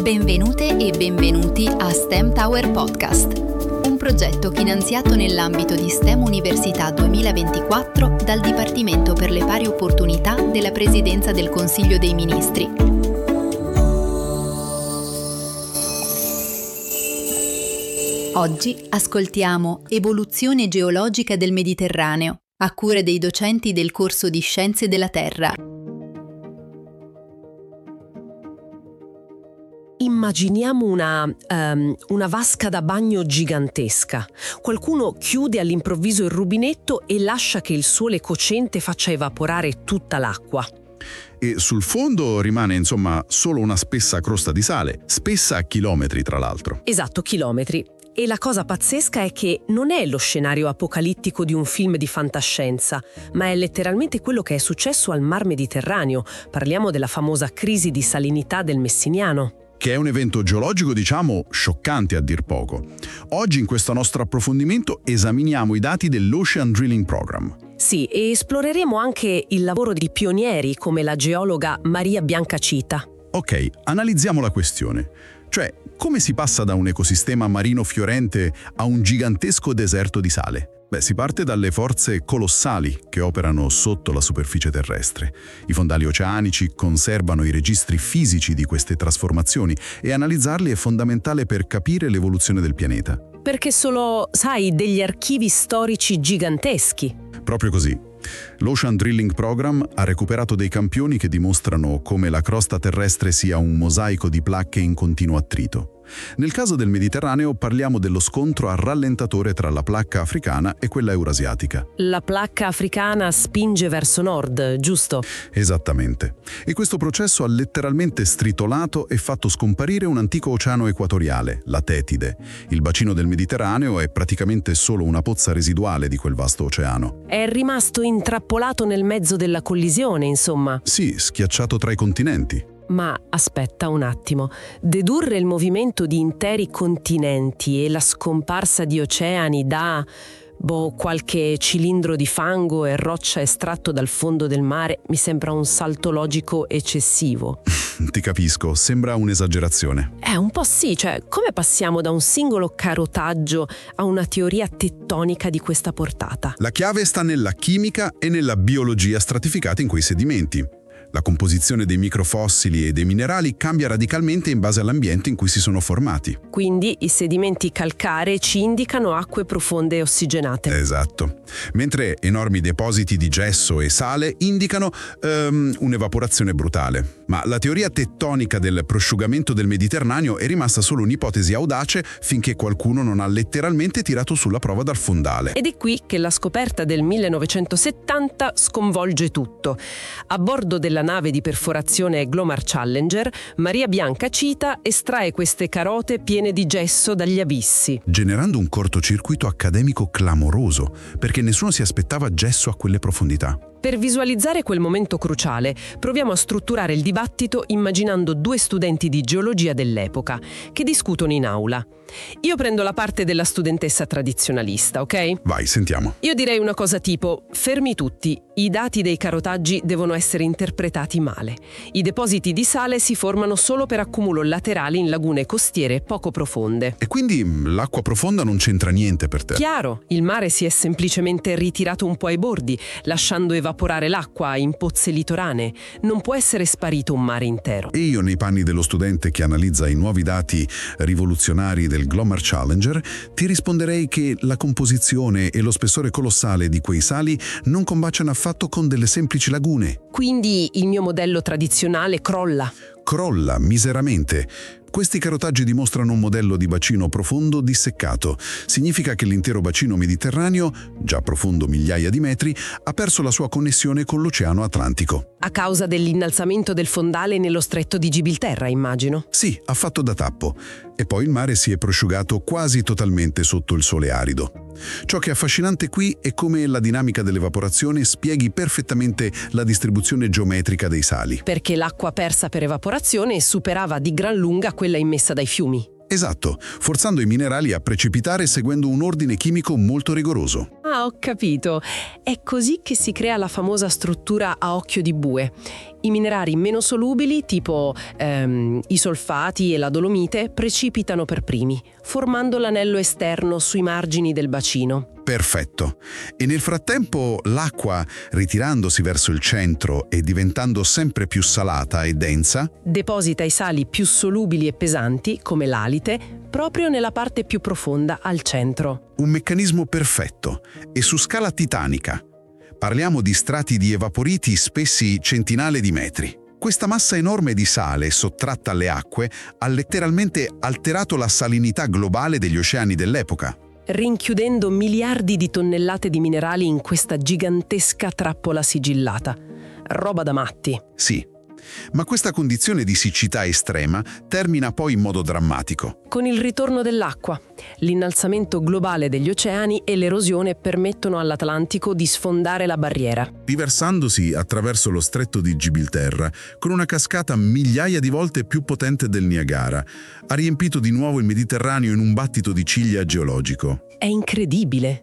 Benvenute e benvenuti a STEM Tower Podcast, un progetto finanziato nell'ambito di STEM Università 2024 dal Dipartimento per le Pari Opportunità della Presidenza del Consiglio dei Ministri. Oggi ascoltiamo Evoluzione geologica del Mediterraneo, a cura dei docenti del corso di Scienze della Terra. Immaginiamo una vasca da bagno gigantesca. Qualcuno chiude all'improvviso il rubinetto e lascia che il sole cocente faccia evaporare tutta l'acqua. E sul fondo rimane solo una spessa crosta di sale, spessa a chilometri tra l'altro. Esatto, chilometri. E la cosa pazzesca è che non è lo scenario apocalittico di un film di fantascienza, ma è letteralmente quello che è successo al Mar Mediterraneo. Parliamo della famosa crisi di salinità del Messiniano. Che è un evento geologico, scioccante a dir poco. Oggi in questo nostro approfondimento esaminiamo i dati dell'Ocean Drilling Program. Sì, e esploreremo anche il lavoro di pionieri come la geologa Maria Biancacita. Ok, analizziamo la questione. Cioè, come si passa da un ecosistema marino fiorente a un gigantesco deserto di sale? Si parte dalle forze colossali che operano sotto la superficie terrestre. I fondali oceanici conservano i registri fisici di queste trasformazioni e analizzarli è fondamentale per capire l'evoluzione del pianeta. Perché sono, degli archivi storici giganteschi. Proprio così. L'Ocean Drilling Program ha recuperato dei campioni che dimostrano come la crosta terrestre sia un mosaico di placche in continuo attrito. Nel caso del Mediterraneo parliamo dello scontro a rallentatore tra la placca africana e quella eurasiatica. La placca africana spinge verso nord, giusto? Esattamente. E questo processo ha letteralmente stritolato e fatto scomparire un antico oceano equatoriale, la Tetide. Il bacino del Mediterraneo è praticamente solo una pozza residuale di quel vasto oceano. È rimasto intrappolato nel mezzo della collisione, insomma. Sì, schiacciato tra i continenti. Ma aspetta un attimo, dedurre il movimento di interi continenti e la scomparsa di oceani da qualche cilindro di fango e roccia estratto dal fondo del mare mi sembra un salto logico eccessivo. Ti capisco, sembra un'esagerazione. Un po' sì, come passiamo da un singolo carotaggio a una teoria tettonica di questa portata? La chiave sta nella chimica e nella biologia stratificata in quei sedimenti. La composizione dei microfossili e dei minerali cambia radicalmente in base all'ambiente in cui si sono formati. Quindi i sedimenti calcarei ci indicano acque profonde e ossigenate. Esatto. Mentre enormi depositi di gesso e sale indicano un'evaporazione brutale. Ma la teoria tettonica del prosciugamento del Mediterraneo è rimasta solo un'ipotesi audace finché qualcuno non ha letteralmente tirato sulla prova dal fondale. Ed è qui che la scoperta del 1970 sconvolge tutto. A bordo della nave di perforazione Glomar Challenger, Maria Biancacita estrae queste carote piene di gesso dagli abissi, generando un cortocircuito accademico clamoroso, perché nessuno si aspettava gesso a quelle profondità. Per visualizzare quel momento cruciale, proviamo a strutturare il dibattito immaginando due studenti di geologia dell'epoca che discutono in aula. Io prendo la parte della studentessa tradizionalista, ok? Vai, sentiamo. Io direi una cosa tipo: fermi tutti, i dati dei carotaggi devono essere interpretati male. I depositi di sale si formano solo per accumulo laterali in lagune costiere poco profonde. E quindi l'acqua profonda non c'entra niente per te? Chiaro, il mare si è semplicemente ritirato un po' ai bordi, lasciando evaporare l'acqua in pozze litoranee. Non può essere sparito un mare intero. E io, nei panni dello studente che analizza i nuovi dati rivoluzionari del Glomar Challenger, ti risponderei che la composizione e lo spessore colossale di quei sali non combaciano affatto con delle semplici lagune. Quindi il mio modello tradizionale crolla. Crolla miseramente. Questi carotaggi dimostrano un modello di bacino profondo disseccato. Significa che l'intero bacino mediterraneo, già profondo migliaia di metri, ha perso la sua connessione con l'Oceano Atlantico. A causa dell'innalzamento del fondale nello stretto di Gibilterra, immagino. Sì, ha fatto da tappo. E poi il mare si è prosciugato quasi totalmente sotto il sole arido. Ciò che è affascinante qui è come la dinamica dell'evaporazione spieghi perfettamente la distribuzione geometrica dei sali. Perché l'acqua persa per evaporazione superava di gran lunga quella immessa dai fiumi. Esatto, forzando i minerali a precipitare seguendo un ordine chimico molto rigoroso. Ah, ho capito. È così che si crea la famosa struttura a occhio di bue. I minerali meno solubili, tipo i solfati e la dolomite, precipitano per primi, formando l'anello esterno sui margini del bacino. Perfetto. E nel frattempo l'acqua, ritirandosi verso il centro e diventando sempre più salata e densa, Deposita i sali più solubili e pesanti, come l'alite, proprio nella parte più profonda, al centro. un meccanismo perfetto e su scala titanica. Parliamo di strati di evaporiti spessi centinaia di metri. Questa massa enorme di sale sottratta alle acque ha letteralmente alterato la salinità globale degli oceani dell'epoca. Rinchiudendo miliardi di tonnellate di minerali in questa gigantesca trappola sigillata. Roba da matti. Sì, ma questa condizione di siccità estrema termina poi in modo drammatico. Con il ritorno dell'acqua, l'innalzamento globale degli oceani e l'erosione permettono all'Atlantico di sfondare la barriera. Riversandosi attraverso lo stretto di Gibilterra, con una cascata migliaia di volte più potente del Niagara, ha riempito di nuovo il Mediterraneo in un battito di ciglia geologico. È incredibile.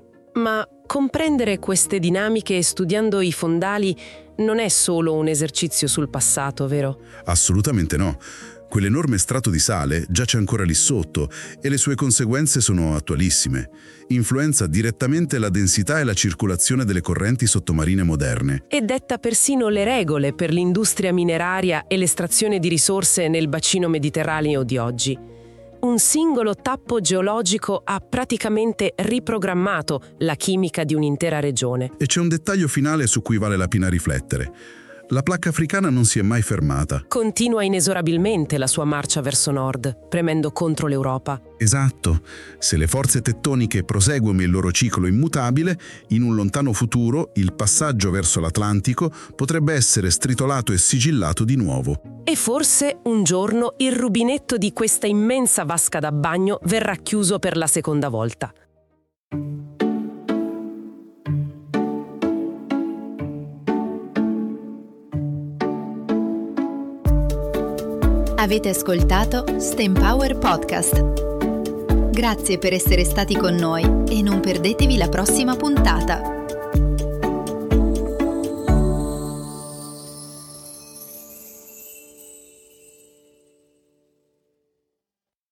Ma comprendere queste dinamiche studiando i fondali non è solo un esercizio sul passato, vero? Assolutamente no. Quell'enorme strato di sale giace ancora lì sotto e le sue conseguenze sono attualissime. Influenza direttamente la densità e la circolazione delle correnti sottomarine moderne. E detta persino le regole per l'industria mineraria e l'estrazione di risorse nel bacino mediterraneo di oggi. Un singolo tappo geologico ha praticamente riprogrammato la chimica di un'intera regione. E c'è un dettaglio finale su cui vale la pena riflettere. La placca africana non si è mai fermata. Continua inesorabilmente la sua marcia verso nord, premendo contro l'Europa. Esatto. Se le forze tettoniche proseguono il loro ciclo immutabile, in un lontano futuro il passaggio verso l'Atlantico potrebbe essere stritolato e sigillato di nuovo. E forse un giorno il rubinetto di questa immensa vasca da bagno verrà chiuso per la seconda volta. Avete ascoltato STEM Power Podcast. Grazie per essere stati con noi e non perdetevi la prossima puntata.